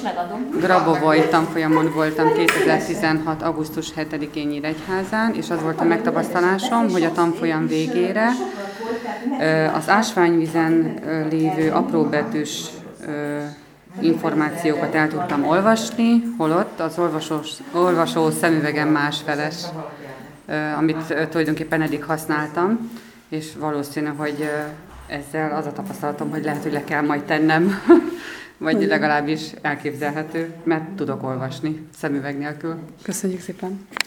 Grabovoi tanfolyamon voltam 2016. augusztus 7-én Nyíregyházán, és az volt a megtapasztalásom, hogy a tanfolyam végére az ásványvízen lévő apróbetűs információkat el tudtam olvasni, holott az olvasó szemüvegem másfeles, amit tulajdonképpen eddig használtam, és valószínű, hogy ezzel az a tapasztalatom, hogy lehet, hogy le kell majd tennem, vagy legalábbis elképzelhető, mert tudok olvasni szemüveg nélkül. Köszönjük szépen!